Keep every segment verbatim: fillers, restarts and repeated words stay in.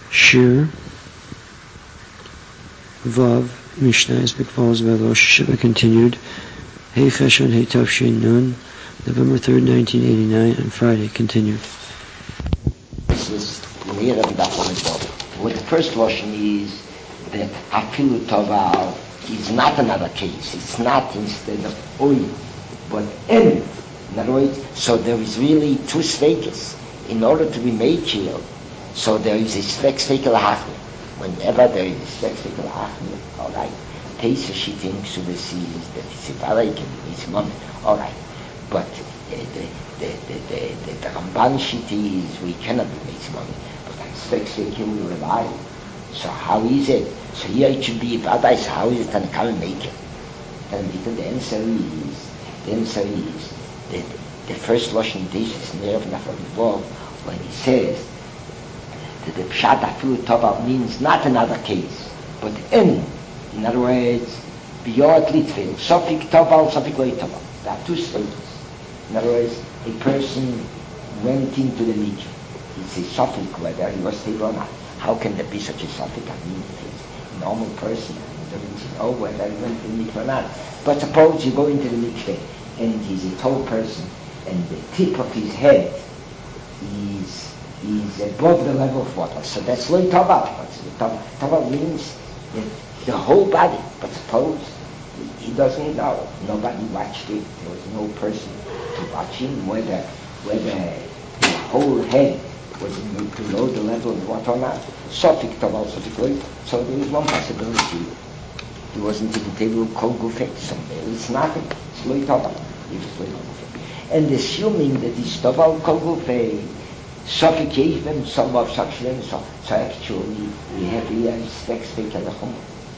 Shir Vav Mishnah is B'Kval's Velosh Shiva continued. Hey Cheshvan Hey Tavshin Nun, November third, nineteen eighty-nine, on Friday continued. This is what the first version is that Afilu Toval is not another case. It's not instead of Oy, but En. In other words, so there is really two stakes in order to be made here. So there is a svek stekel hachmi. Whenever there is a svek stekel hachmi, all right. Teisa she thinks to the seas that it's a valaik and it's a moment, all right. But uh, the the the the the, the Ramban shiti is we cannot be made a moment, but on svek stekel we rely. So how is it? So here it should be vadai. So how is it that can make it? Then the answer is the answer is that the first lashon teisa is near Nafal when he says that the pshat afilu tova means not another case, but en. In other words, beyond litfil, sofik toval, sofik loy toval. There are two stages. In other words, a person went into the mikveh. It's a sofik whether he was stable or not. How can there be such a sofik? I mean, if he's a normal person, he doesn't know whether he went to the mikveh or not. But suppose you go into the mikveh and he's a tall person and the tip of his head is is above the level of water. So that's loy toval. Toval means that the whole body. But suppose he doesn't know. Nobody watched it. There was no person to watch him whether whether the whole head was below the level of water or not. Sofik toval, sofik loy. So there is one possibility. He wasn't even able to call gufet. So it's nothing. It's loy toval. If it's loy gufet. And assuming that it's toval kol gufet, suffocation, some of suction, so, so actually we have here a svek stekel lechum.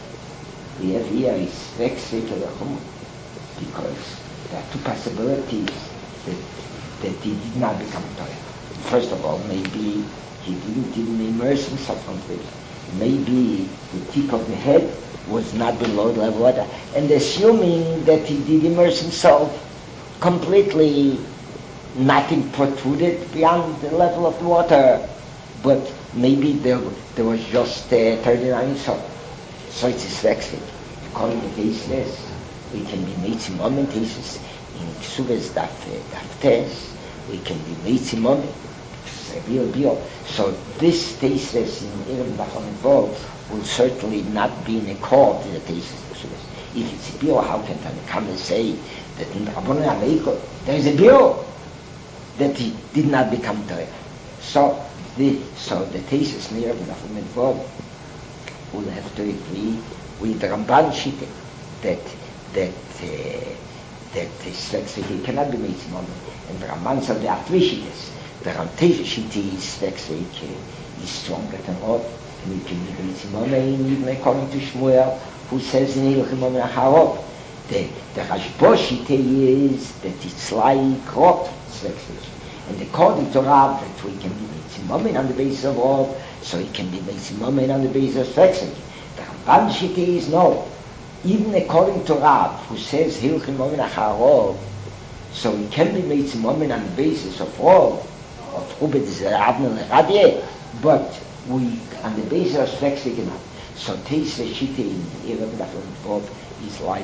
We have here a svek stekel lechum because there are two possibilities that that he did not become Torah. First of all, maybe he didn't even immerse himself completely. Maybe the tip of the head was not below the level of water. And assuming that he did immerse himself completely, nothing protruded beyond the level of the water, but maybe there, there was just uh, thirty-nine so. So it's a svek. According to Tesis, we can be meitzim omen Tesis in Ksubes daf daf tes. We can be meitzim omen. Bio bio. So this Tesis in Erev Nachman Vov will certainly not be in accord with the Tesis of Ksubes. If it's a bio, how can Tanakama say that in the Rabbanon Aleiko there is a bio that he did not become Torah? So the so the thesis near the Nachman Vov will have to agree with the Ramban Shita that that uh, that svek he cannot be made simon. And the Ramban said there are three shitas. The Ramtesh Shita is svek is stronger than all, and he can be made simon even according to Shmuel, who says in Hilchim Omer Acharov. The the Rashba Shita is that it's like rot svek. And according to Rav, that we can be made simon on the basis of all, so it can be made simon on the basis of svek. The Ramban Shita is no. Even according to Rav, who says Hilchim Omen Acharov, so it can be made simon on the basis of all, of Ubed Zerabnel Radye, but we on the basis of svek enough. So Teisa Shita in Erev Nachman Vov is like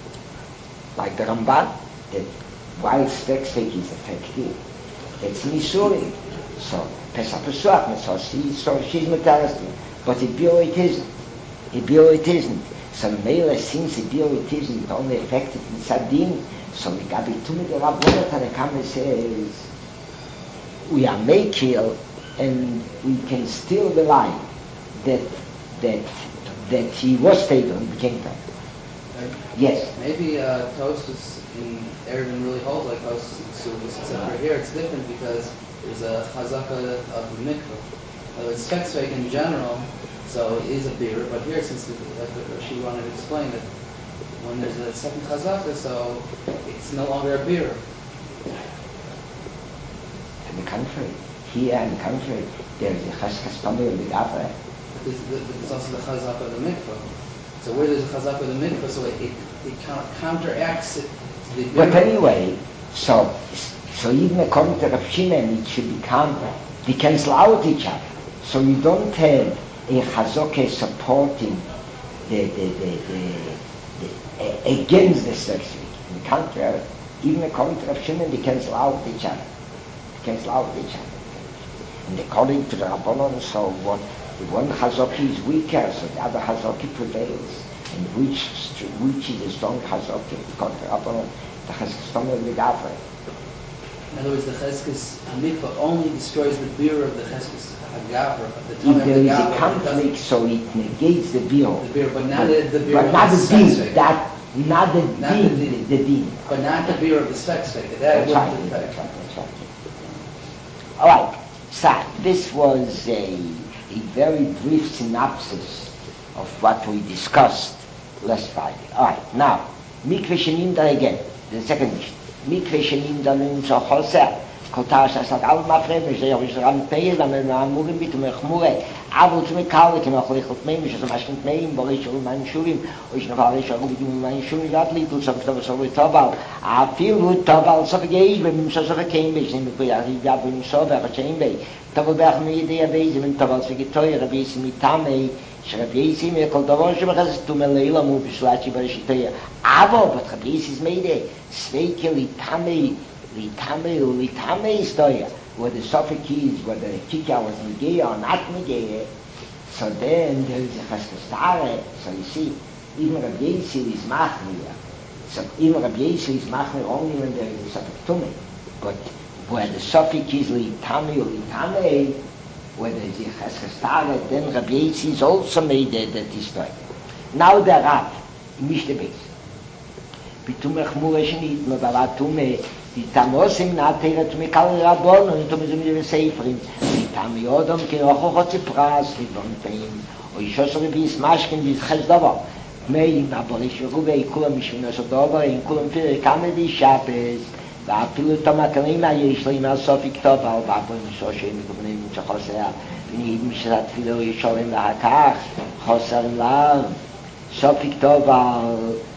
like the Ramban, that while svek is effective, it's Misuri. So Pesach Pesach, so she's so she's Metalastin. But the bio it isn't. The bio it isn't. So the Mela, since the bio it isn't only effective in Sadin, so the Gabi Tumid the Rabbonat Tanakama says we are makil and we can still rely that that that he was stable and became time. Yes. Maybe uh, Tosfos in Erevin really holds like Tosfos in Ksubis, except for here it's different because there's a chazaka of the mikvah. Uh, it's svek in general, so it is a beer, but here since the, like she wanted to explain that when there's a second chazaka, so it's no longer a beer. To the contrary, here in the country, there is a chazkas tummy of the gafra. There's, there's also the chazaka of the mikvah. So where there's a chazaka of the mikvah, so it, it, it counteracts it to the beer. But anyway, so so even according to Rav Shimon, it should become, they cancel out each other. So you don't have a Chazokah supporting the, the, the, the, the uh, against the sex week. In the contrary, even according to Rav Shimon, they cancel out each other. They cancel out each other. And according to the Rabbanon, so what the one Chazokah is weaker, so the other Chazokah prevails. And which which is a strong Chazokah? According to the Rabbanon, the Chazokah of the Gavre. In other words, the Cheskes HaMikvah only destroys the beer of the Cheskes HaGavra. If there is a conflict, so it negates the beer. The beer, but not but, the, the beer but of not the the din. That not the not din, the, the, the din. But not the beer of the Spexfake. That that's would right, that's right, that's right. All right. So this was a a very brief synopsis of what we discussed last Friday. All right. Now, Mikveh Sheninda again. The second mission. Mikveh Sheninda Ninsa Choser. Kotar Shasat Al Mafred. Mishnah Yisram Teil. Amen. Amurim Bit Mechmure. Avu to Mekal. Kim Achlichot Meim. Mishnah Mashkin Meim. Borish Ul Man Shuvim. Oish Navarish Ul Bikim Man Shuvim. Gatli to some stuff so with Tobal. I feel with Tobal. So again, when so so came. Mishnah Mikveh Yavim so very Chamber. Tobal Bach Me Idea Base. When Tobal Sigitoy. Rabbi Simitame. שרבי יסי מכל דבר שמחזס תומה לילה מו בשלאצ'י בראשיתיה אבל but רבי יסי is made a sveike litame litame litame historia where the suffix is whether the kika was negea or not negea so then there is a cheskestare so you see even Rabbi Yisrael is machmir so even Rabbi Yisrael is machmir only when there is a suffix tume but where the suffix is litame or litame whether it's a cheskestare, then Rabbi Yisrael is also made that that story. Now the Rav, Mishnah Beis. Bitum echmure shenit, no bavatume, ditanosim nateret mikal rabon, und tume zum ihre Seifrim, ditam yodom kirocho chotzi pras, vidon peim, o ishos Rabbi Yismashkin, diz ches davar, meim, aborish rubei, kulam mishvinos odovar, in kulam pire kamedi Shabbos, ואפילו תמקרים יש לי מהסופי כתוב על ואפילו משושי מקובנים שחוסר ונהיד משת תפילו ישורים להכך חוסר לב סופי כתוב על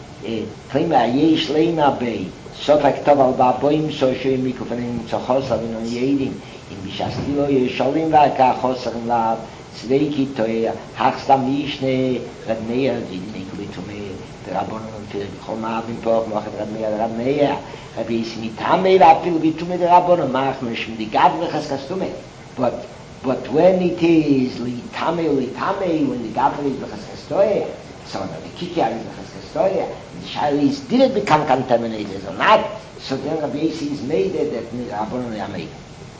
כלימה יש לי מהבי סופי כתוב על ואפילו משושי מקובנים שחוסר ונהידים אם בשת תפילו ישורים להכך חוסר לב צווי כתוב הכסתם ישנה רדמיה דידי כביתומי רבונו נתיר בכל מעבים פה מוחד רדמיה רדמיה Rabbi Yisrael Tamei V'Apil B'Tumei the Rabbanon Machmer Shem the Gavre Cheskastumei. But but when it is Li Tamei Li Tamei when the Gavre is Cheskastumei, so that the Kikar is Cheskastumei, the Shaila is did it become contaminated or not? So then Rabbi Yisrael is made it that the Rabbanon are made.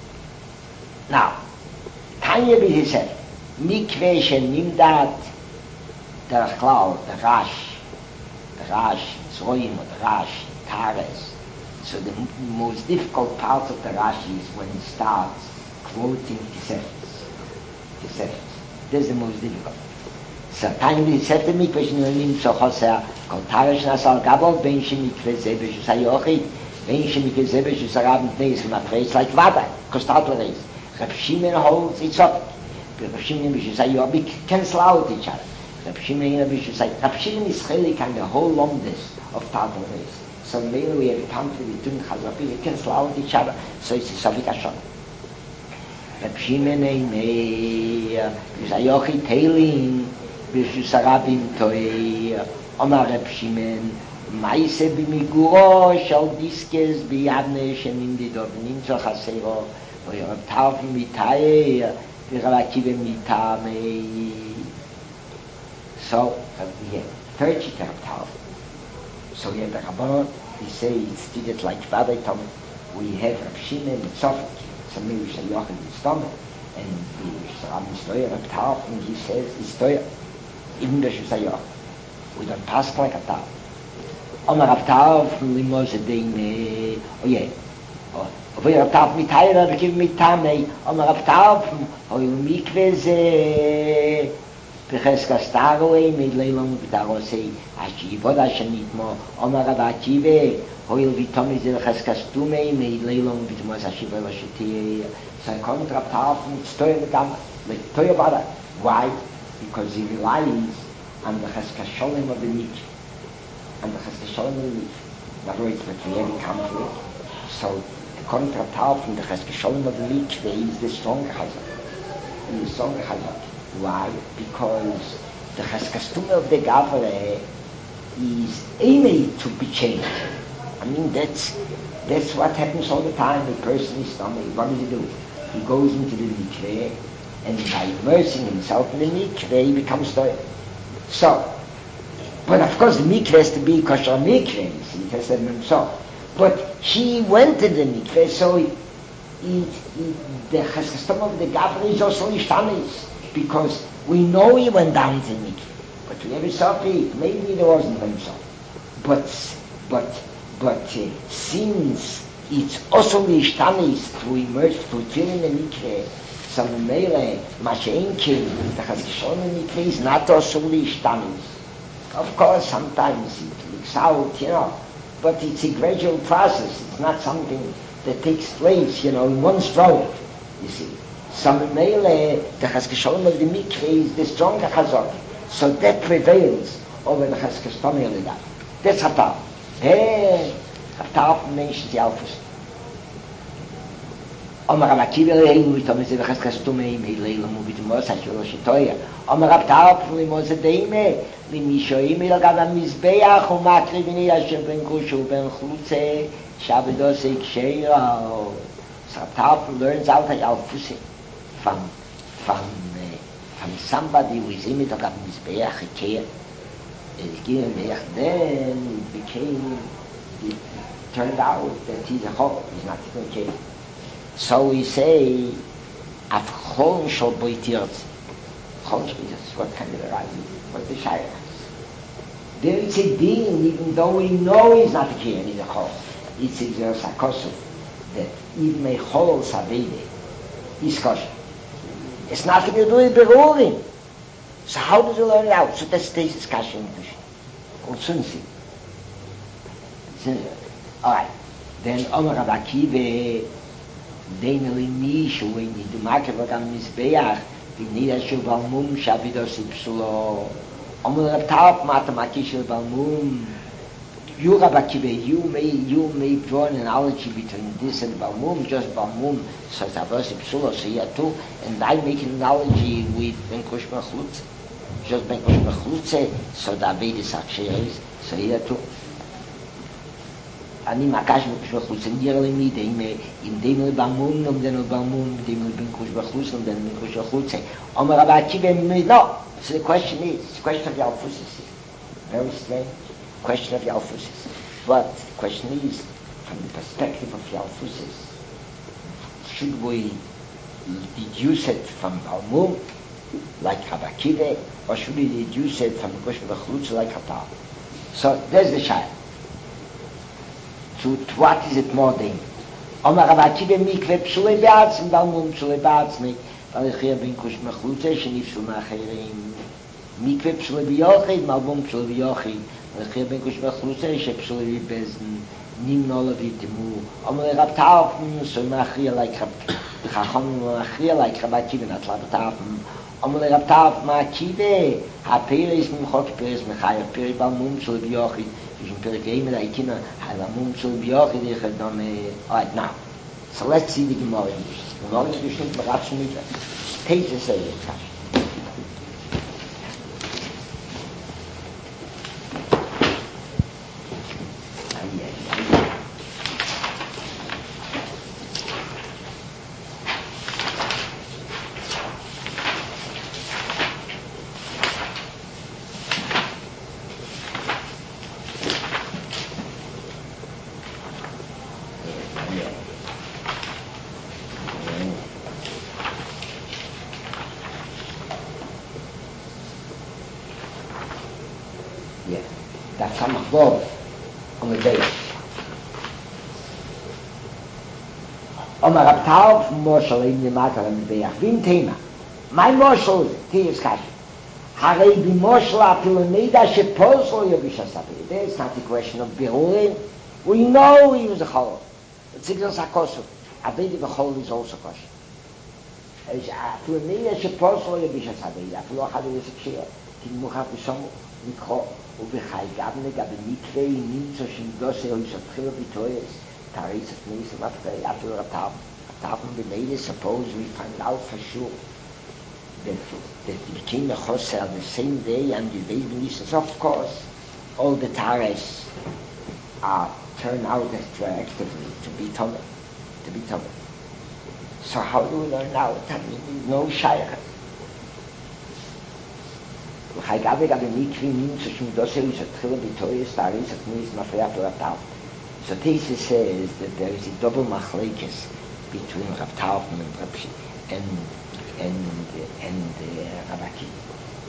Now, Tanya B'Yisrael Mikveh Shenimdat Der Klau the Rash the Rash Zoyim or the Rash Tares. So the most difficult part of the Rashi is when it starts quoting Tisefes. Tisefes. This is the most difficult. So time the Tisefes mikveh shenonim so choser kol tarish nasal gabol ben shemikveh ze b'shus hayochid ben shemikveh ze b'shus harab neis l'mafreis like vada kostat l'reis. Reb Shimon holds it's up. Reb Shimon b'shus hayochid we cancel out each other. Reb Shimon b'shus hayochid. Reb Shimon is chelik on the whole longest of Tal Reis. So mainly we have a conflict between Chazapim, we cancel out each other, so it's a Savik Hashon. Reb Shimon Einei, B'Zayochi Teilin, B'Shus Harabim Toei, Omar Reb Shimon, Maise B'Miguro, Shal Diskes B'Yavne, Shenim Didov, Nimzo Chasero, Reb Tarf Mitay, Reb Akiva Mitamei. So, we have third Shita Reb Tarf. So we have the Rabbanon, we say it's did it like Vadai Tom. We have Reb Shimon with Sofik, so maybe we say Yochid with Stomach, and we say Rabbi Stoyer, Reb Tarf, and he says it's Stoyer, even though she say Yochid. We don't pass like a Tarf. Omer Reb Tarf, Limos Edein, oh yeah, Omer Reb Tarf mitayra, Reb Kiv mitamei, Omer Reb Tarf, Oil Mikveh ze, B'Cheskas Taroi, Meidleilom V'Tarosei, Ashivoda Shanitmo, Omar Rav Akiva, Hoil V'Tomi Zel Cheskas Tumei, Meidleilom V'Tmos Ashivoda Shetei. So I come to Reb Tarf, and it's Toya V'Gama, like Toya V'Ada. Why? Because he relies on the Cheskas Sholem of the Mikveh, on the Cheskas Sholem of the Mikveh. In other words, with the heavy conflict. So according to Reb Tarf, the Cheskas Sholem of the Mikveh is the strong Chazak. the song Chazak. Why? Because the Chaskastum of the Gavre is aiming to be changed. I mean, that's that's what happens all the time. A person is stomach. What does he do? He goes into the mikveh, and by immersing himself in the mikveh, he becomes stoic. So, but of course, the mikveh has to be kosher mikveh. You see, it has to be himself. But he went to the mikveh, so it, it, it, the Chaskastum of the Gavre is also ishtanis, because we know he went down to the mikveh. But we never saw it. Maybe there wasn't himself. But, but, but uh, since it's also the ishtanis to immerse, to fill in the mikveh, so the mele, mashenkin, the Chaskastum in the mikveh is not also the ishtanis. Of course, sometimes it leaks out, you know, but it's a gradual process. It's not something that takes place, you know, in one stroke, you see. So the mele, the Chaskastum of the mikveh is the stronger chazak. So that prevails over the Chaskastum of the Gavre. That's Hatar. Hey, Hatar mentions the Alphas. Omar Rav Akiva leilum mitom ze Chaskastum ei leilum mit mos ashlo shtoya. Omar Rav Tar fun mos deime li mishoim el gav mizbeach u makrivini asher ben kush u ben khutze shabedos iksheira. Hatar learns out the Alphas from from from somebody who is imitated of Mizbeach Ikea. Then it became, it turned out that he's a Chol, he's not a Ikea. So we say, Af Chol Shol Boitirz. Chol Shol Boitirz, what kind of a right? What's the Shayach? There is a din, even though we know he's not a Ikea, he's a Chol. It's a Sakosu, that even a Chol Savede is kosher. It's nothing to do with beruring. So how does he learn it out? So that's this discussion. Und Sunsi. Alright. Then Omar Rav Akiva, Deineli Nishu, when you do Makev Agam Mizbeach, V'nida Shul Balmum, Shavidos Ipsulo. Omar Rav Tarf, Matamaki Shul Balmum. You, Rav Akiva, you may, you may draw an analogy between this and Balmum, just Balmum, so Tavos Ipsulo, so here too, and I make an analogy with Ben Kush Mechlutze. Just Ben Kush Mechlutze, so the Aved is Aksheris, so here too. אני מקש בקוש בחוץ, נדיר למי דים, אם דים לבמום, נומדנו לבמום, דים לבן קוש בחוץ, נומדנו לבן קוש בחוץ. אומר רב עקיבא, no, so the question is, it's a question of Yalfusis. Very strange. Question of Yalfusis. But the question is, from the perspective of Yalfusis, should we deduce it from Balmum, like Rav Akiva, or should we deduce it from Kush B'Chutz, like Hatar? So there's the shayla. To what is it more than? Omar Rav Akiva mikveh psulei be'atzmi, Balmum psulei be'atzmi, v'alechia ben Kush B'Chutz, shenifshu ma'acherim. Mikveh psulei b'yochid, Balmum psulei b'yochid, v'alechia ben Kush B'Chutz, shepsulei b'bezn, nimno levitimu. Omar Rav Tarfon, so ma'achria like Rav Chacham, ma'achria like Rav Akiva, not Rav Tarfon. Omar Rav Tarf ma'akive, ha'peres mimchok, peres mechayev, peres Balmum psulei b'yochid, Vision Perikayim that I can Halamum Sul Biochi Dechadome. Alright, now. So let's see the Gemara in Yiddish. The Gemara in Yiddish is Marav Shemitah. Page to say it. Omar Rav Tarf Moshel in the matter of the Beach. Vim Tema. My Moshel is the discussion. Harei bi Moshel apilonida shepozol yobisha sabi. There's not a question of berurin. We know he was a chol. It's just a kosu. Avedi b'chol is also kosher. Apilonida shepozol yobisha sabi. Apilo chadu yisakshia. Timuchav b'shomu mikro. ובחי גבנה גבי מקווה נמצא שנדוסה או ישתחיל ביטויס תריס את ניס ומפקרי אפילו רטב רטבן במילא suppose we find out for sure that, that it became a chosser the same day and the baby nieces. Of course, all the tares are turned out retroactively to be tummy, to be tummy. So how do we learn now? I mean, there's no shayach. Chaygabe gabe mikvi nim to shum dose is a tchila b'toyes taris at nuis mafreya for Rav Talfman. So Tesis says that there is a double machlekes between Rav Talfman and Rav Shi and and and uh, Rav Akiva.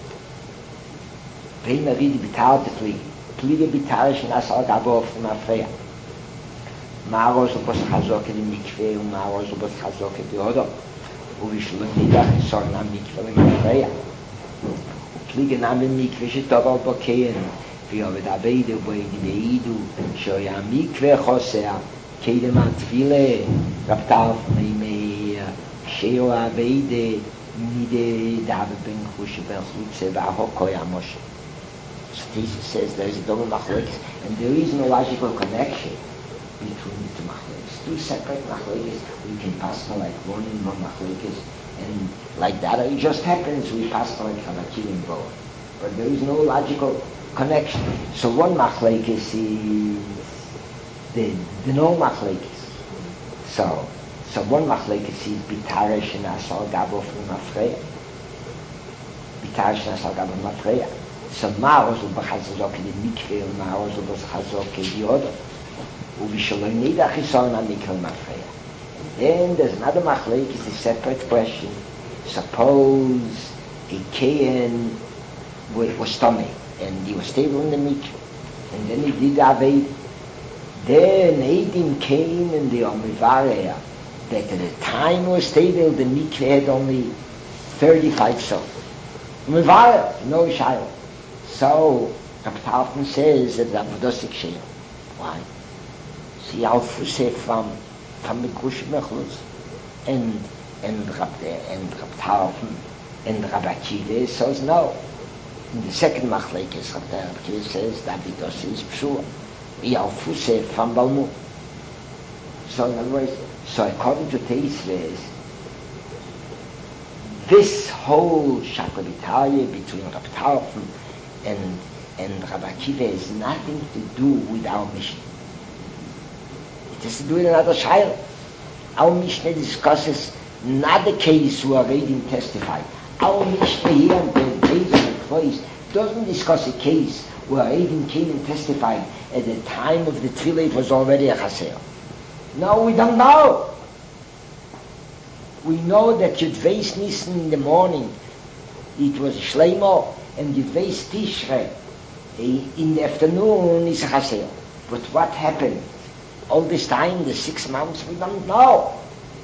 Vein avidi b'tar tefli pliga b'tar shenasal gabo of mafreya. Ma'aroz ubos chazok in mikve u'ma'aroz ubos chazok in yodo u'vishlum nidach yisor na mikve l'mafreya. Fliegen am mikve shetoval bokein vi ovet abeide boidi beidu shoya mikve chosea keide matfile raptav mei sheo abeide mide dav ben khush ben khutze va hokoya moshe. So this says there is a double machlekes and there is no logical connection between the two machlekes. Two separate machlekes we can pass on like one in one machlekes. And like that, it just happens, we pass on from a killing bowl. But there is no logical connection. So one machlekes is the, the no machlekes. So, so one machlekes is bitaresh and asal gabo from mafreya. Bitaresh and asal gabo from mafreya. So ma'aroz ubachazok in the mikve, ma'aroz ubachazok in the other. Uvishaloi nidach yisol na mikve mafreya. Then there's another machlek, it's a separate question. Suppose a Kayan was stomach and he was stable in the mikveh, and then he did Aved. Then Eidim came and the Omivareh that at the time he was stable, the mikveh had only thirty-five so. Omivareh, no Shayla. So Rav Talfman says that Avodosik Shayla. Why? See, Alfuse from from the Kush Mechluz and and Rab and Rab Talfman and Rab Akiva says no. In the second machlekes, Rab Akiva says that because is pshua. Yalfuse from Balmud. So in other words, so according to Teisves, this whole shaklabitalia between Rab Talfman and and Rab Akiva has nothing to do with our mission. It has to do with another child. Our Mishnah discusses not the case where Reidim testified. Our Mishnah here in the case of the place doesn't discuss a case where Reidim came and testified at the time of the Tefillah it was already a Chaser. No, we don't know. We know that Yudveis Nisan in the morning it was Shleimo and Yudveis Tishrei in the afternoon is a Chaser. But what happened? All this time, the six months, we don't know.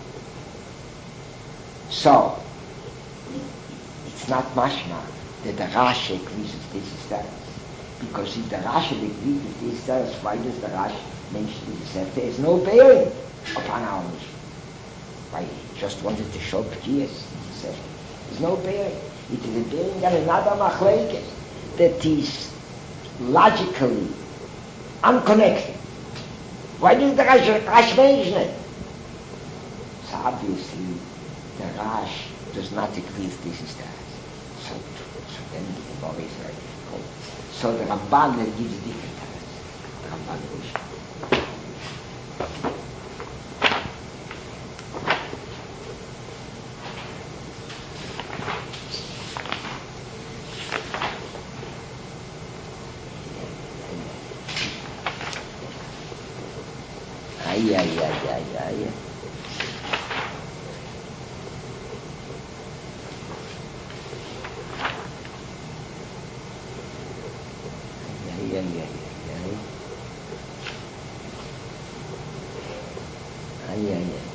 So, it's not mashma that the Rashi agrees with this status. Because if the Rashi agrees with this status, why does the Rashi mention this? There is no bearing upon our mission. Why? He just wanted to show P'tiyas. There's no bearing. It is a bearing on another machlekes that is logically unconnected. Why does the Rash, Rash mention it? So obviously, the Rash does not agree if this is that. So, so then the Gemara is very difficult. So the Ramban then gives a different answer. The Ramban goes. Ay, ay, ay, ay, ay. Ay, ay, ay, ay. Ay, ay, ay, ay.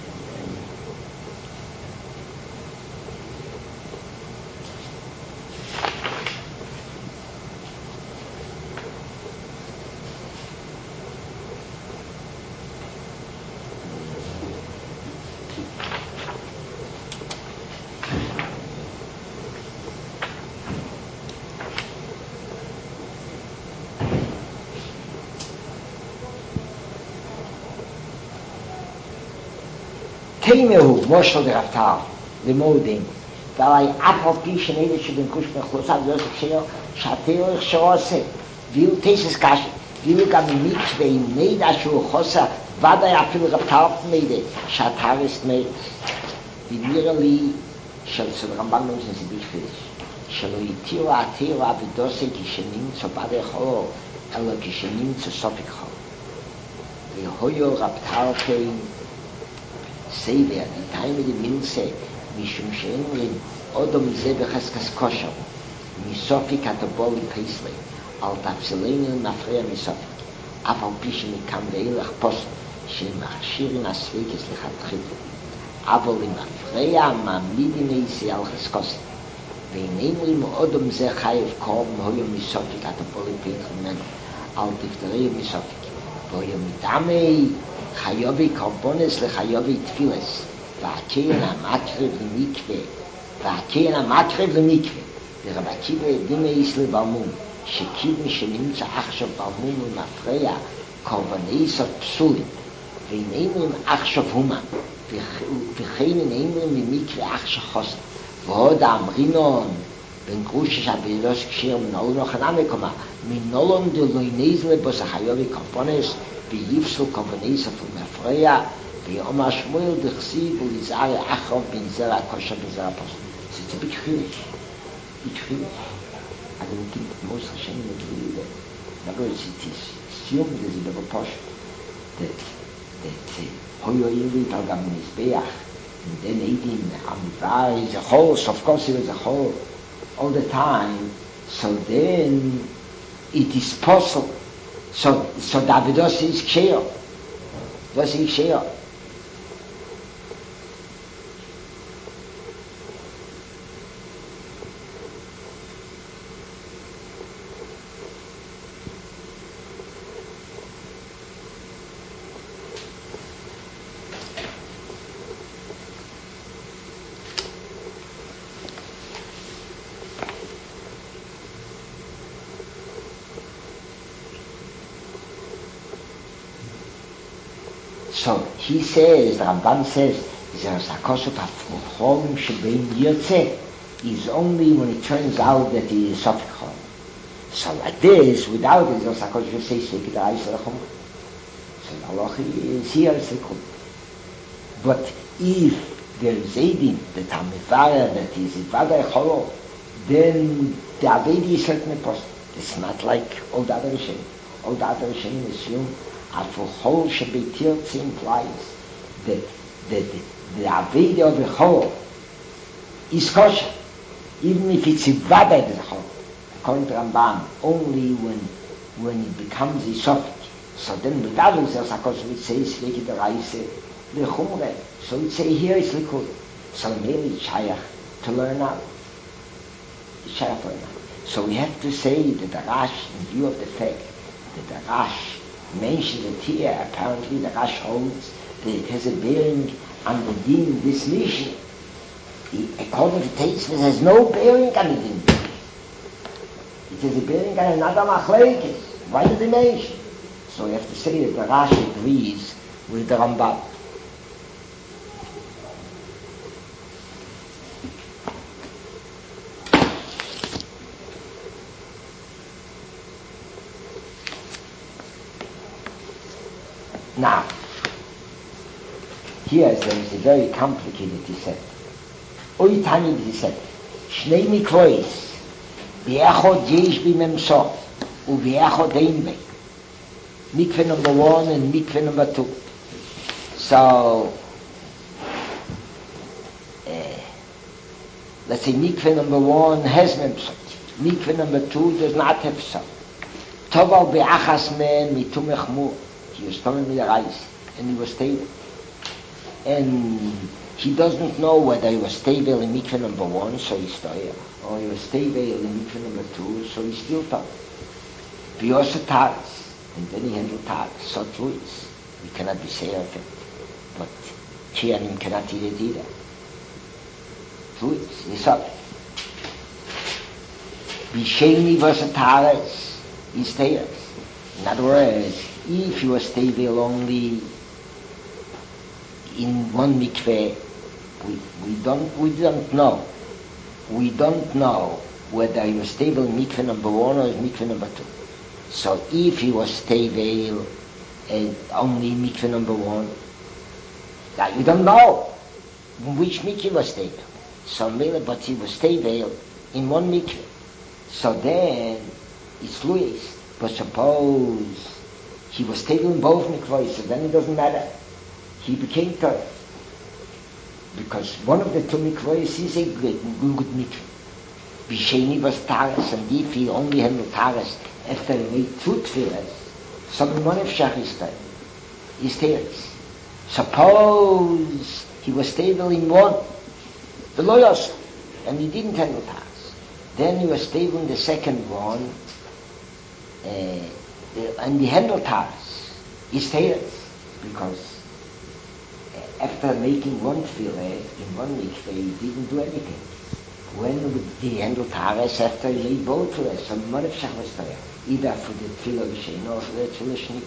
Teimehu, Moshel de Rav Talfman, the Modim, weil אף על פי שנדע שבנקוש מחוץ על זה שיר שהתארך שעושה ויהיו תסס קשה ויהיו גם מקווה עם נדע שהוא חוסר ודאי אפילו רפטרף נדע שהתארס נדע ונראה לי של רמב"ם לא זה בכפיש שלא יתירו התארו עבודוסי כשנמצא בדי חולו אלא כשנמצא סופק חולו והיו רפטרפי סייבר ניתיים לדמינצה משום שאין להם אודו מזה בחסקס כושר מסופק הטבולי פייסלי אל תפסילנו מפריע מסופק אף על פי שמכאן ואילך פוסט שמכשירים הספיקס לכתחילה אבל אם מפריע מעמידים איסי על חסקוסי ואינם להם אודו מזה חייב קרוב מהיו מסופק הטבולי פייסלי ממנו אל תפטרי מסופק והיו מדמי חיובי קרבונס לחיובי תפילס והקיין המקרב למקווה והקיין המקרב למקווה ורב עקיבא דימה יש לבלמום שכיוון שנמצא עכשיו בלמום ומפריע קורבני סוף פסולים ואינם להם עכשיו הומה וכן אינם להם ממקווה עכשיו חוסר ועוד האמרינון בין גרוש שהבירוס קשיר מנהלו נוחנה מקומה מנהלון דלוי נזלה בוס החיובי קרבונס ויפסול קורבני סוף ומפריע ויאמר שמואל דכסיב ולזער אחרוב בין זרע הכושר וזרע הפוסט. זה זה בתחיליש. בתחיליש. אז אני gibt most verschiedene Glieder. Aber es ist Sium, das ist aber Post. Das Hoyo Irit al Gam Mizbeach. And then eating Amivar is a whole, of course it is a whole, all the time. So then it is possible. So, so Davidos is Ksheyo. Das ist Ksheyo. So he says, the Ramban says, there's a cause of a chom shebein yotze is only when it turns out that he is sofik chom. So like this, without it, there's a cause of say slik the ice of the chom. So the halacha is here slikud. But if there is aiding that hamifara that is ivada cholo, then the avedi is certainly possible. It's not like all the other Rishonim. All the other Rishonim assume for whole Shabbatirtz implies that the, the, the Aveda of the whole is kosher, even if it's Ivada of the whole. According to Ramban, only when when it becomes Isofik. So then without it, there's a kosher, it says, Sveki the Reise, the Chumre. So it say here it's Likud. So maybe it's Shayach to learn out. It's Shayach to learn out. So we have to say that the Rash, in view of the fact that the Rash mentioned it here, apparently the Rash holds that it has a bearing on the din this mission. According to Teitz, it has no bearing on the din. It has a bearing on another machlekes. Why did they mention? So we have to say that the Rash agrees with the Rambam. Now, here there is a very complicated descent. Oy tani descent. Shnei mikvois. Be'echod yesh b'mem sof. U'be'echod ein b'ei. Mikveh number one and mikveh number two. So, uh, let's say mikveh number one has mem sof. Mikveh number two does not have sof. Toval be'achas men mitu mechmur. He was coming with the rice, and he was stable. And he doesn't know whether he was stable in mikveh number one, so he's stoya, or he was stable in mikveh number two, so he's still top. He also tags, and then he handled tags, so fluids. We cannot be say of it, but Chianim cannot eat it either. Fluids, he's up. Bisheni was a tags, he's stayers. In other words, if you are stable only in one mikveh, we, we don't we don't know. we don't know whether he was stable in mikveh number one or mikveh number two. So if he was stable uh, only in mikveh number one, that we don't know which mikveh was stable. So maybe, but he was stable in one mikveh. So then it's Louis. But suppose he was stable in both mikvahs, so then it doesn't matter. He became third. Because one of the two mikvahs is a good, good mikvah. Bisheni was Taras, and if he only handled Taras after he made two tefillahs, so one of Shachistai is Taras. Suppose he was stable in one, the Loyos, and he didn't handle Taras. Then he was stable in the second one, uh, the, and he handled Taras. He's Taras, because uh, after making one tefillah in one mikveh, he didn't do anything. When he handled Taras after he made both tefillahs, so one of Shachistai, either for the tefillah B'Sheni or for the tefillah Sheni.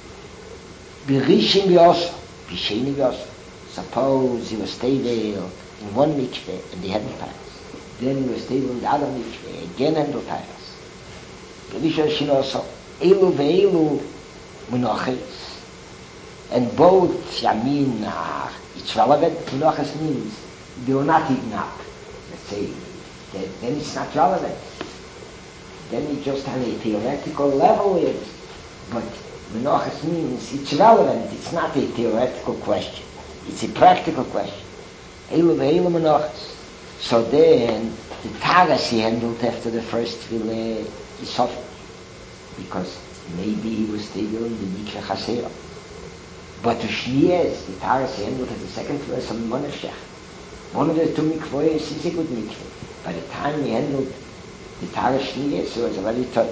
B'Rishim B'Yosa, B'Sheni B'Yosa. Suppose he was stable in one mikveh and he handled Taras. Then he was stable in the other mikveh, again handled Taras. B'Rishim B'Sheni also, Elu ve'elu Menachos. And both Yamin are, it's relevant. Menachos means they were not eaten up. Let's say, then, then it's not relevant. Then it just on a theoretical level is. But Menachos means it's relevant. It's not a theoretical question. It's a practical question. Elu ve'elu Menachos. So then, the Taras he handled after the first tefillah is suffered. Because maybe he was stable in the Mikveh Chasera. But the Shnias, the Taras he handled at the second tefillah, is on one of Shech. One of the two mikvahs is a good mikvah. By the time he handled the Taras Shnias, he was already third.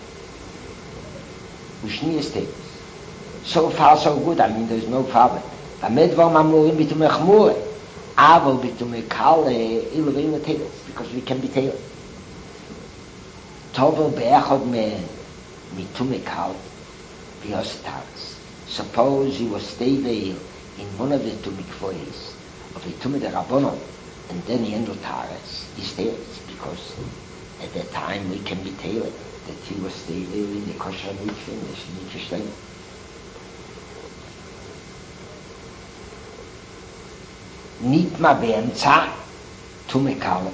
Shnias tables. So far so good, I mean there's no problem. Amedvar mamurim bitum echmure. Aval bitum ekale iluvein tables, because we can be tailored. Tovel be'echod men mitum ekal bios Taras. Suppose he was stable in one of the two mikvahs of a Tumah de Rabbanon, and then he handled Taras, he's there, because at that time we can be tailored that he was stable in the kosher mikveh, in the mikveh shleim. Nitma be'emtza Tumah kala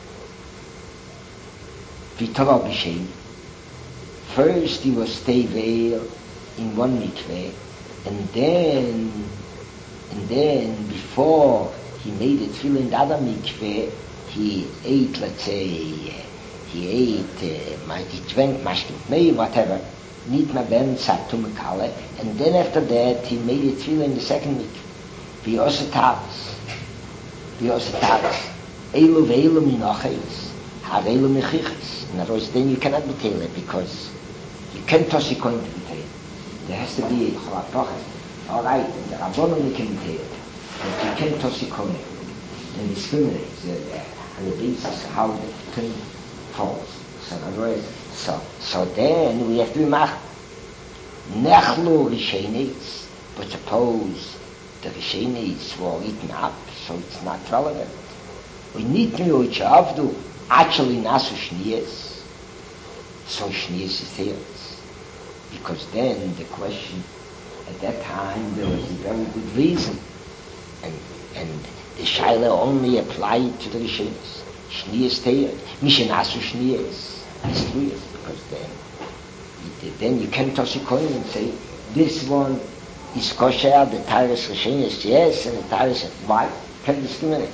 v'tova b'Sheni. First he was stable in one mikveh, and then And then, before he made it tefillah in the other mikveh, he ate, let's say, he ate, uh, he drank mashkin mei, whatever, nitma ben tum kale, and then after that, he made it tefillah in the second mikveh. V'yosa Taras. V'yosa Taras. Eilu ve'eilu minachos, hareilu mechichos. In other words, then you cannot be tailored, because you can't toss a coin to be tailored. There has to be a chalatoches. All right, the Rabbanon can be tailored, but you can't toss a coin and discriminate uh, on the basis of how the coin falls. So, in other words, so, so then we have to be mach. Nechlu Rishenis, but suppose the Rishenis were eaten up, so it's not relevant. We need to know which Avdu actually nasu Shnias, so Shnias is theirs. Because then the question, at that time there was a very good reason, and and the Shaila only applied to the Rishenis. Shnias theirs, Mishenasu Shnias, is theirs, because then then you can toss a coin and say, this one is kosher, the Taras Rishenis yes, and the Taras, why? Can discriminate.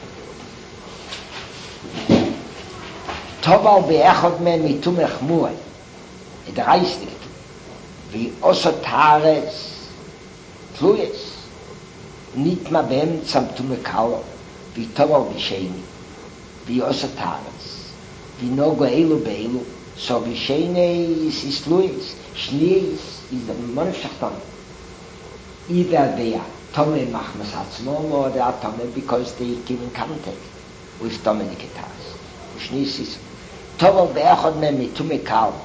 Toval be'echod men mitum echmuah, it reistigt. Wie osa Tares Tluyes, nit ma beim zum Tume Kala, wie Toval B'Sheni, wie osa Tares, wie no go Eilu Beilu, so B'Sheni is is Tluyes, Shnies is the Monif Shachtan. Either they are Tome Machmas Hatzmon or they are Tome because they give in contact with Tome Niketares. Shnies is Toval Be'echod men mitume Kala,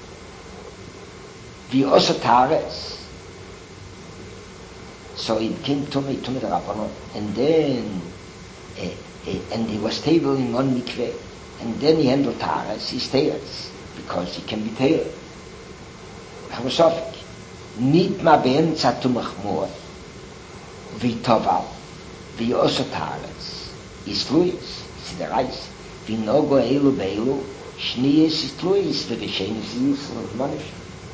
wie osa Tares, so it came to me, to me the Rabbanon, and then uh, uh, and he was stable in one mikveh, and then he handled Taras, he's Taras, because he can be Taras. Philosophic. Nit ma be'emtza tu machmor, v'toval, v'yoso Taras, is Luis, is the Reis, v'nogo eilu beilu, Schnees ist Luis, v'geshenis Yisrael und Monish.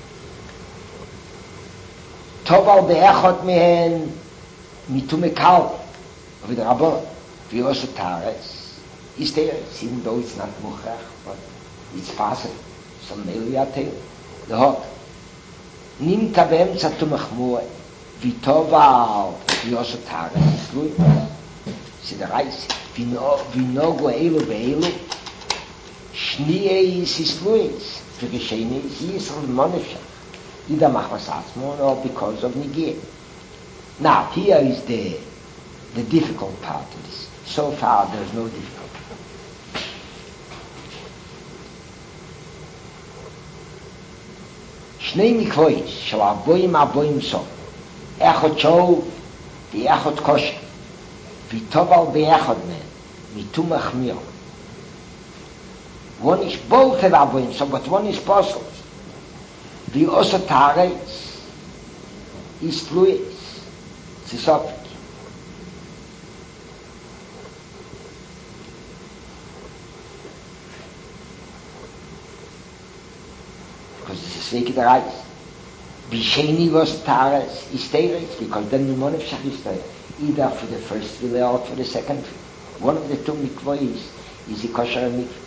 Toval be'echot mehen, mitume kal, with the Rabbon, v'yoso Taras, is there, even though it's not muchach, but it's possible. Some meliatel, the hot. Nimmt er be'emtza tu machmor, v'toval, v'yoso Taras, is Luis. See the Reis, v'nogo eilu be'eilu, Schnie is his Luis, the Geschehne is Yisrael Monisha. Either Machmas Atzmon or because of Nigir. Now, here is the the difficult part of this. So far, there is no difficulty. Shnei Mikvois, shall Aboim Aboim so, Echot Shov, V'Echot Kosher, V'Toval V'Echot Men, Mitu Machmir. One is both have Aboim, so but one is possible. The also Taretz is fluid. It's a suffix. Because this is Sveki the Reis. Bisheni was Taretz is Teretz, because then the Monef Shach is Teretz. Either for the first villa or for the second villa. One of the two mikvois is the kosher mikvah.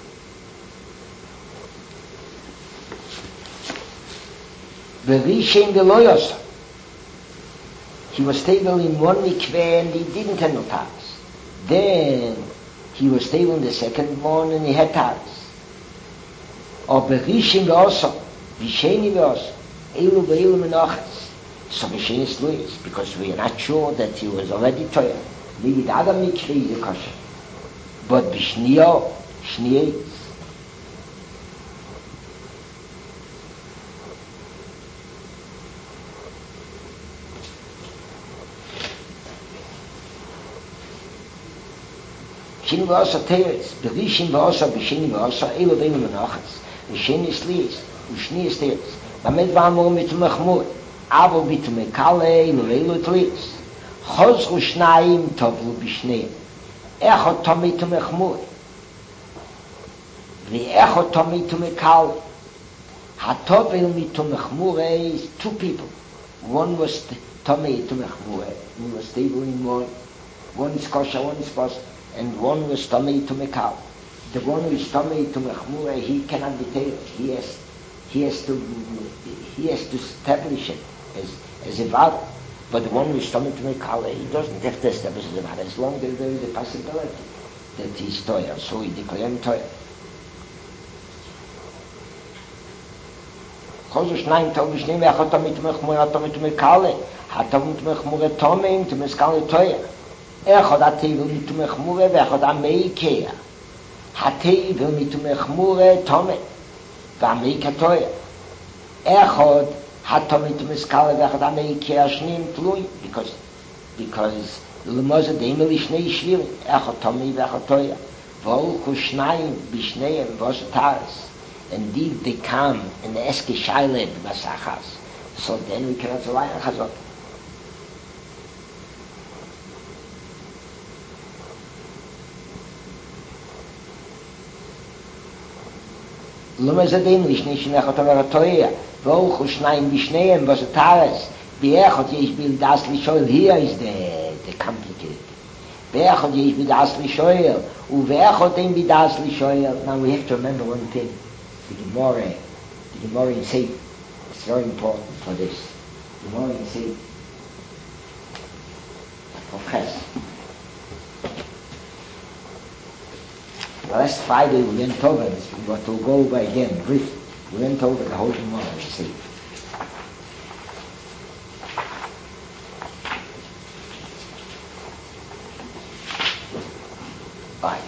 Berishem Veloyos. He was stable in one mikveh and he didn't have no taras. Then he was stable in the second one and he had taras. Or Berishem Veloso, Visheni Veloso, Eilu Beilu Menachas. So Visheni is Luis, because we are not sure that he was already Torah. Maybe the other mikveh is a kosher. But Bishnio, Shniei, Shin v'osa teretz, b'rishin v'osa, b'shin v'osa, elo v'elu menachas, v'shin is liis, v'shni is teretz, v'amed v'amor mitmechmur, avo bitmekale, elo elo tliis, chozru shnayim tovlu b'shneim, echot to mitmechmur, v'echot to mitmekale, hatovel mitmechmur is two people, one was tomei mitmechmur, he was stable in one, one is kosher, one is kosher, and one was Tomei to Mekal. The one who is Tomei to Mechmura, he cannot be taken. He has, he has to, he has to establish it as, as a vow. But the one who is Tomei to Mekal, he doesn't have to establish it as a vow, as long as there is a possibility that he is Toya. So he declared him Toya. Chosu Shnayim Tov V'Shneim Echot Tomei to Mechmura, Tomei to Mekal, HaTomei to Mechmura, Tomei to Mekal Toya. אחד הטייבל מתומחמורה ואחד המאיקיה. הטייבל מתומחמורה תומה והמאיקה תויה. אחד התומה מתומסקלה ואחד המאיקיה שנים תלוי. Because, because למוזה דיימה לשני שירים. אחד תומה ואחד תויה. והולכו שניים בשניהם ועושה תרס. Indeed they come in the eske shaile b'masachas. So then we cannot rely on Chazot. למה זה דין לשני שנחות אומר התויה והולכו שניים בשניהם וזה תרס באחד יש בלדס לשואל here is the, the complicated באחד יש בלדס לשואל ובאחד אין בלדס לשואל. Now we have to remember one thing, the Gemara the Gemara in Seif, it's very important for this. The Gemara in Seif of Ches. Last Friday we went over this, but we'll go over again briefly. We went over the whole Gemara, you see. Fine.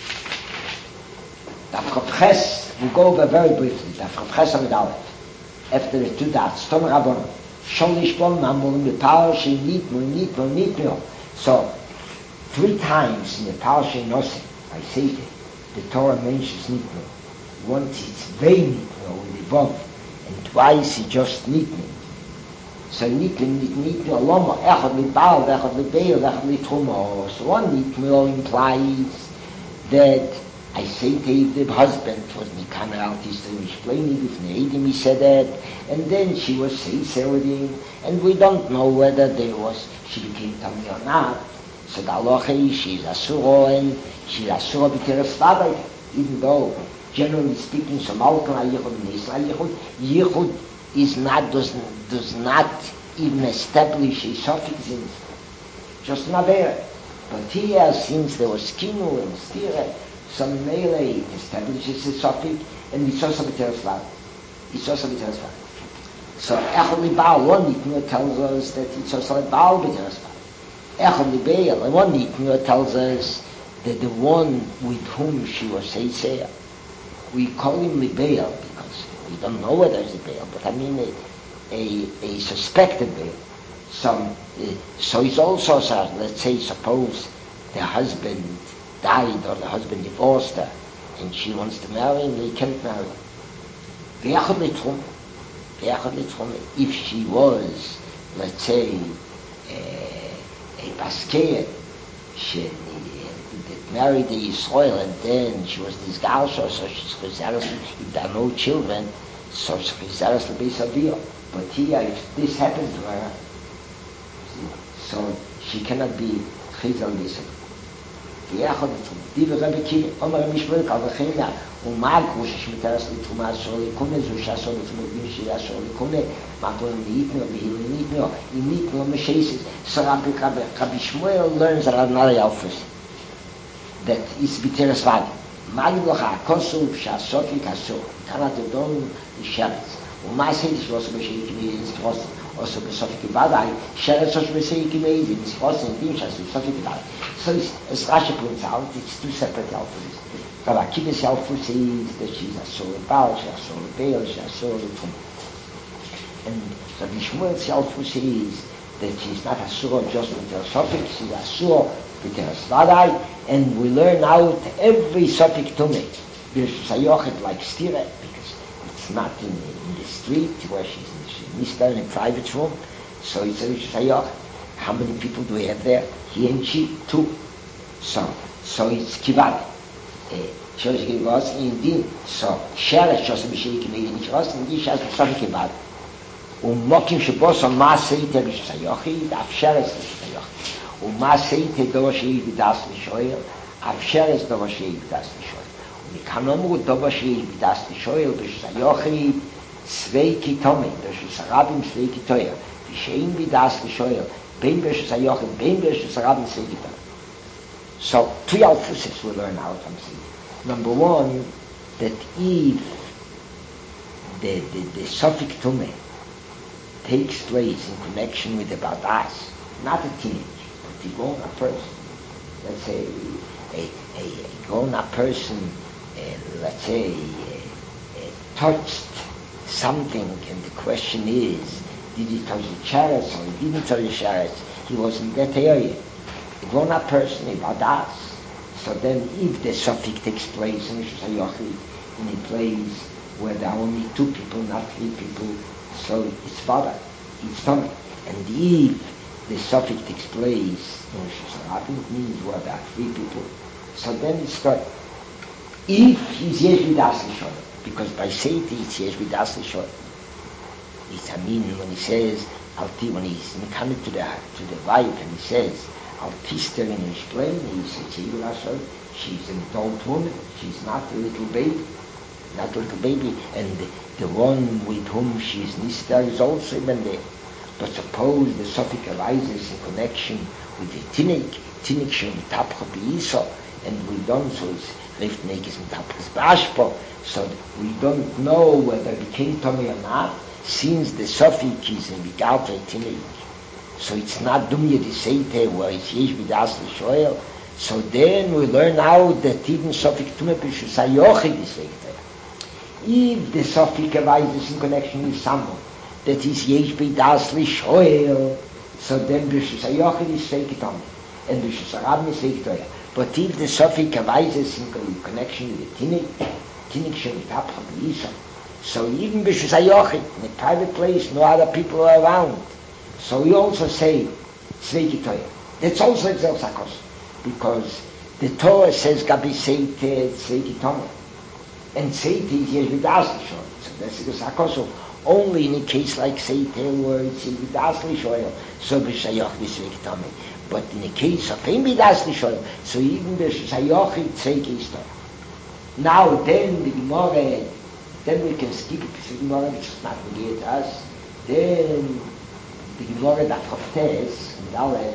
Daf Chav Ches, we'll go over very briefly. Daf Chav Ches Amid Aleph. After the two dots, Tom Rabbanon, Sholish Bom Mamon, the power she need more, need more, need more. So, Three times in the Parsha Noseh, I say it, the Torah mentions Nitno. Once it's very Nitno with the Vav, and twice it's just Nitno. So Nitno, Nitno, Loma, Echad Libal, Echad Libeil, Echad Litrumo. So one Nitno implies that I say to the husband was Nikana Altis to explain if Neidim he said that, and then she was say with him, and we don't know whether there was she became Tammy or not. So the halacha is she's asura and she's asura b'teres vaday, even though generally speaking, so Malkan Yichud and Yisrael Yichud, Yichud is not does does not even establish a suffix in it, just not there. But here, since there was Kinu and Stira, some melee establishes a suffix, and it's also b'teres vaday. It's also b'teres vaday. So Echad Libal, one Nitno tells us that it's also Libal b'teres vaday. Echad Libeil, and one Nitno tells us that the one with whom she was Seisea, we call him Libeil because we don't know whether it's Libeil, but I mean a, a, a suspected Beil. Some, uh, so it's also, so let's say, suppose the husband died or the husband divorced her and she wants to marry him, they can't marry him. V'echad Litrum, V'echad Litrum, if she was, let's say, uh, a Baskeya, she that married the Yisrael and then she was this Galsha, so she's Chizaras, if there are no children, so she's Chizaras L'Beis. But here, if this happens to her, so she cannot be Chizal L'Beis. V'echad L'Trum, Div Rebbe Ki, Omer Mishmel Kal V'china, U'Magru Sheshmitaras L'Trum Asor L'Ikune, Zushasor L'Trum L'Gimshi Asor L'Ikune, Makon L'Itno, V'Hil L'Itno, L'Itno Meshesis. So Rabbi Shmuel learns that another Alphus, that is b'teres vaday. Magid Locha Kosu Shasofik Asor, Kanat Odom L'Sheretz. U'Maaseh Shlosa B'Shei Kimei Yitzchos, also B'Sofik Vaday, Sheretz Osh B'Shei Kimei Yitzchos, and Dim Shas B'Sofik Vaday. So as Rashi points out, it's two separate Alphus. Rabbi Akiva's Alphus is that she's Asor L'Baal, she's Asor L'Beil, she's Asor L'Tum. And Rabbi Shmuel's Alphus is that she's not Asur just with her suffix, she's Asur with her Svadai, and we learn out every suffix Tumeh. Birshus like Stira, because it's not in, in the street where she's, she's Nista in a private room, so it's a Birshus How many people do we have there? He and she, two. So, so it's Kivad. Shows he was in Din. So, Sheretz Shos B'Shei Kimei Yitzchos, and Yishas B'Sofik Kivad. ומוקים שבו so מעשה איתה בשביל היוחד, אפשרס בשביל היוחד. ומעשה איתה דבר שהיא בדס לשואל, אפשרס דבר שהיא בדס לשואל. ומכאן אמרו דבר שהיא בדס לשואל בשביל היוחד, צווי כתומי, בשביל סרבים צווי כתויר, ושאין בדס לשואל, בין בשביל היוחד, בין בשביל סרבים צווי כתויר. So, three alphuses we learn out from this. Number one, that if the, the, the suffix tumeh takes place in connection with the badas, not a teenage, but a grown-up person. Let's say a, a, a grown-up person, uh, let's say, uh, uh, touched something, and the question is, did he touch the charas or he didn't touch the charas? He was in that area. A grown-up person, a badas. So then, if the suffix takes place in a place where there are only two people, not three people, so it's father, it's tummy. And if the suffix takes place in Shusarabim, it means where there are three people, so then it's got, if he's Yesh Vidas Lishon, because by Seiti it's Yesh Vidas Lishon. It's I mean when he says, when he's coming to the to the wife and he says, Altister in his plane, he says, she's an adult woman, she's not a little baby. Not a little baby, and the, the one with whom she is Nistar is also even there. But suppose the suffix arises in connection with the Tinnik, Tinnik Shem Tapcha B'Yisrael, and we don't, so it's Reft Nekes and Tapchas B'Ashpo, so we don't know whether it became Tomei or not, since the suffix is in Bigalta Tinnik. So it's not Dumya Diseite, where it's Yesh Vidas L'Shoel, so then we learn out that even suffix Tumeh B'Shus HaYochid Diseite. If the suffix arises in connection with someone that is Yesh B'Das L'Shoel, so then B'Shus HaYochid is Feikitom. and Bishus Rabin is Sveik Toya. But if the Sofik arises in connection with the Tinnik, Tinnik Shem Tapcham Yisam, so even Bishus Ayochit, in a private place, no other people are around, so we also say Sveik Toya. That's also itself Sakos, because the Torah says Gabi Seite Sveik Toya. And Seite is here with Asli so that's the Sakos. Only in a case like Seite where it's in with Asli Shoyel, so B'Shayoch B'Sveik Tomei. But in a case of Ein with Asli Shoyel, so even B'Shayoch it's Seik Istor. Now then the Gemara, then we can skip it because the Gemara which is not related to us. Then the Gemara that Haftes and Dalet.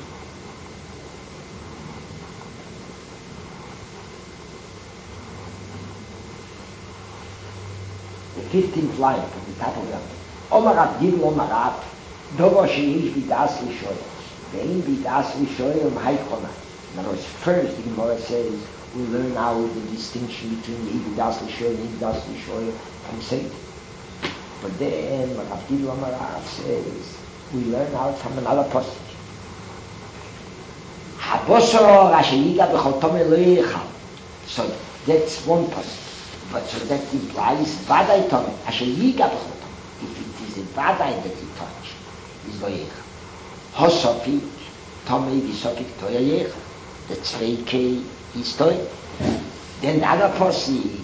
The fifteenth line from the top of them. Omarat Gil Omarat, Dovo Sheish Bidas Lishoyel. Ve'im Bidas Lishoyel Ma'ikona. In other words, first the Gemara says we learn now the distinction between Bidas Lishoyel and Bidas Lishoyel from Satan. But then Omarat Gil Omarat says we learn out from another passage. Habosor Asheyiga B'Chotom Eloichal. So that's one passage. But so that implies Vadai Tome, Asher Yiga B'Chotom. If it is a Vadai that you touch, is Lo Yecha. Hosofik, Tome V'Sofik Toya Yecha. The Tzveike is Toya. Then the other posik,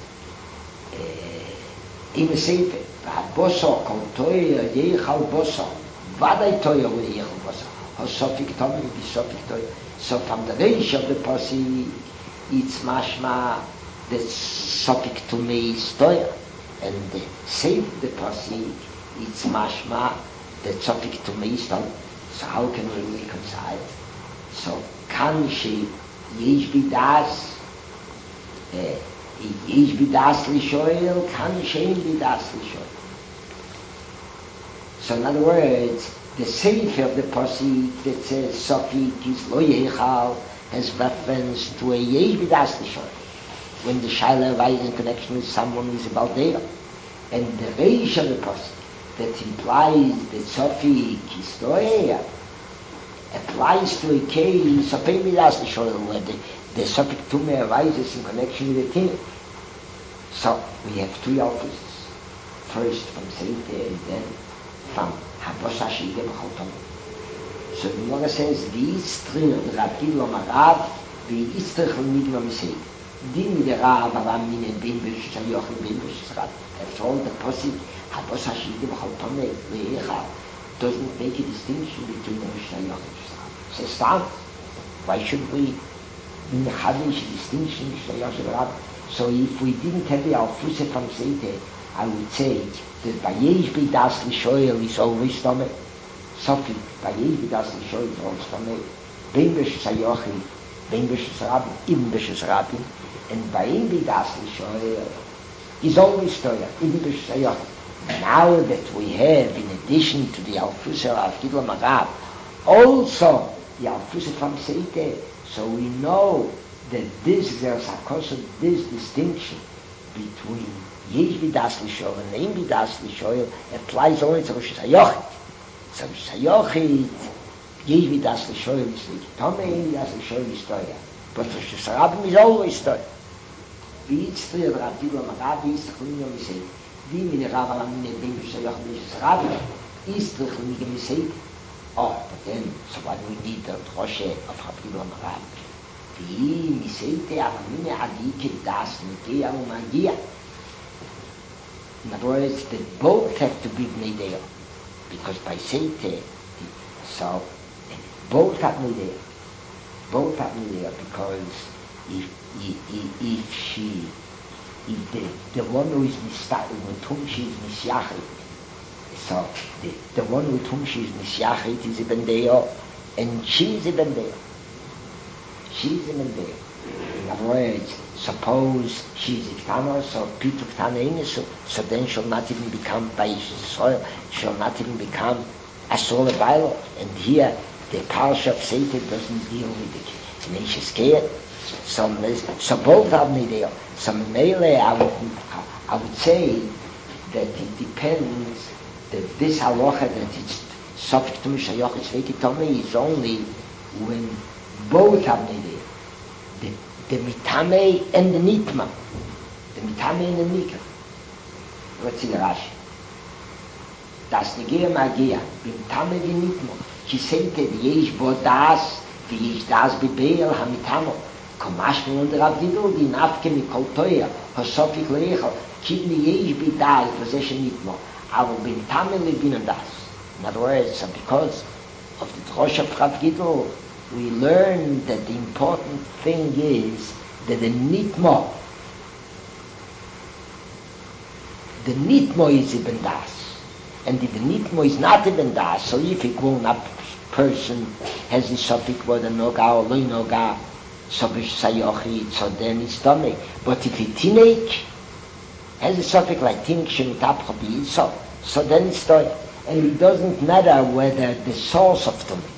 in the Sefer, V'Haboso Kol Toya Yecha Boso, Vadai Toya Ule Yecha Boso. Hosofik Tome V'Sofik Toya. So from the range of the posik, it's mashma the Sofik to me is Toya, and the save the Pasik, it's mashma, the Sofik to me is Toya. So how can we reconcile? So, can she, Yesh Bidas, Yesh Bidas Lishoel, can she Bidas Lishoel? So in other words, the save of the Pasik that says Sofik is Lo Yechal has reference to a Yesh Bidas Lishoel. When the Shaila arises in connection with someone who is about there. And the Reish of the person that implies that Sofik Historia applies to a case of Ein Midas Lishoyel where the, the Sofik Tumeh arises in connection with the Tinnik. So we have two offices. First from Seite and then from Habos Ashiga B'Chotom. So the Gemara says, V'Yistrich Rabbi Lomarav V'Yistrich L'Migma M'Seite. Din der Rav Aram Min and Bin Bishus Ayochim Bin Bishus Rab. That's all the posik Habos Hashidi B'Chotomei Le'echa doesn't make a distinction between the Bishus Ayochim. So start. Why should we Mechadish distinction Bishus Ayochim Rab? So if we didn't have the Alfuse from Seite, I would say that by Yesh Bidas Lishoyel is always Tomei. Sofi, by Yesh Bidas Lishoyel is always Tomei. Bin Bishus Ayochim Bein Bishus Rabin, even Bishus Rabin, and by Ein Bidas Lishoyel is always Toya, even Bishus Ayochim. Now that we have, in addition to the Alfusa of Gidla Magab, also the Alfusa from Seite, so we know that this, there's a cause of this distinction between Yesh Bidas Lishoyel and Ein Bidas Lishoyel applies only to Bishus Ayochim. So Bishus Ayochim, Yesh Bidas Lishoyel is like Tome Ein Bidas Lishoyel is Toya. But Bishus Rabin is always Toya. V'Yitzri Ad Rabbi Lomarav V'Yitzrich L'Migma M'Seite. V'Im in the Rav Aram Min Bein Bishus Ayochim Bishus Rabin Yitzrich L'Migma M'Seite. Oh, but then, so why do we need the Droshe of Rabbi Lomarav? V'Im M'Seite Aram Min Adike Das N'Geya U'Magia. In other words, they both have to be Bnei because by Seite, so both have Bnei both have Bnei because if, if, if she, if the, the one who is Mistachit, with whom she is Misyachit, so the, the one with whom she is Misyachit is Ibn Deyo, and she is Ibn Deyo. She is Ibn Deyo. In other words, suppose she is Iktana, so Pitu Ktana so, so then she'll not even become by soil, she'll not even become Asur Bailo. And here, the Parsha of Seite doesn't deal with the Tenacious Care. So, so both are Nideo. So Mele, I would, I would say that it depends that this halacha that it's subject to Mishayoch, it's Veiki Tomei, is only when both have needed, the, the mitame and the nitma, the mitame and the nikra. Let's see the Rashi. Das negira magia, mitame vi nitmo. He said that yesh bo das, vi yesh das bibel hamitamo. Komash mi under abdidu, di nafke mi kol toya, hosofik leichel, kidni yesh bi das, possession nitmo. Aber mitame le bin das. In other words, because of the Drosha Prat Gidl, we learn that the important thing is that the Nitmo, the Nitmo is Ibn Das. And if the Nitmo is not Ibn Das, so if a grown-up person has a suffix word a Noga or Loi Noga, so Sayochi, so then it's stomach. But if a teenage has a suffix like teenage Shenitap Chabi, so, so then it's story. And it doesn't matter whether the source of tummy